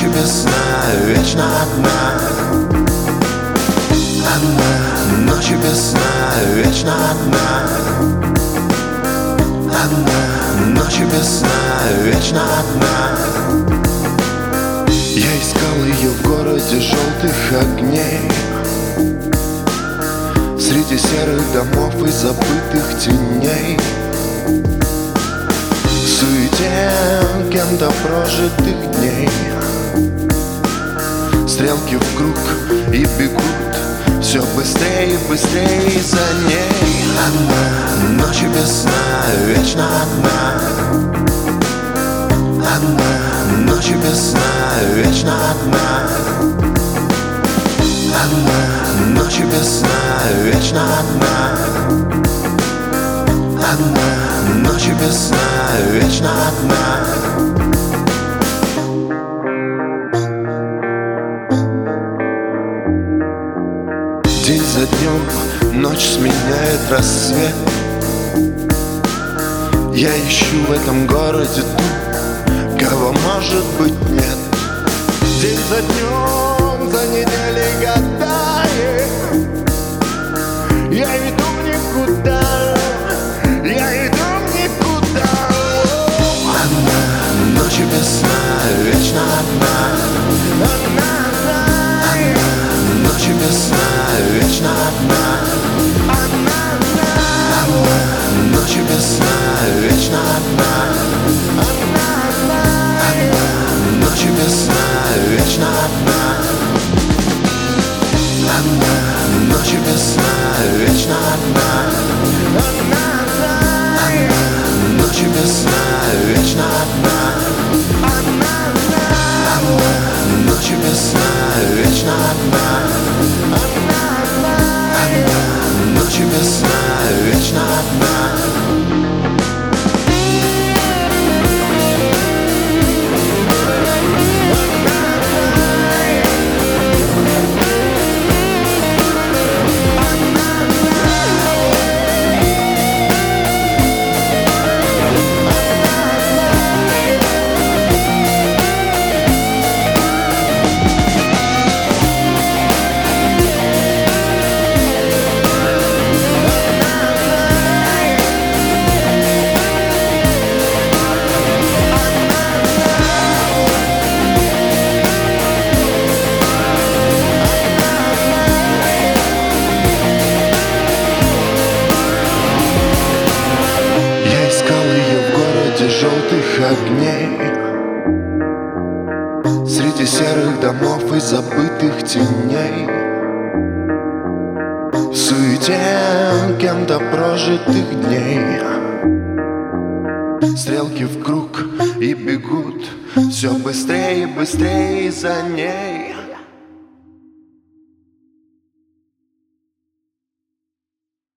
ночи без сна, вечно одна. Одна, ночи без сна, вечно одна. Одна, ночи без сна, вечно одна. Я искал ее в городе желтых огней, среди серых домов и забытых теней, в суете кем-то прожитых дней. Стрелки в круг и бегут все быстрее и быстрее за ней. Одна, ночи без сна, вечно одна. Одна, ночи без сна, вечно одна. Одна, ночи без сна, вечно одна. Одна, ночи без сна, вечно одна. День за днем, ночь сменяет рассвет. Я ищу в этом городе ту, кого, может быть, нет. День за днем, за неделей годами я иду в никуда, я иду в никуда. Одна, ночи без сна, вечно одна. Ночи без сна, вечно одна. Одна, ночи без сна, вечно одна. Одна, ночи без сна, вечно одна. Одна, ночи без сна, вечно одна. Одна, ночи без сна, вечно одна. Одна, ночи без сна, вечно одна. Одна, ночи без сна, вечно одна. Желтых огней, среди серых домов и забытых теней, в суете кем-то прожитых дней. Стрелки в круг и бегут все быстрее и быстрее за ней.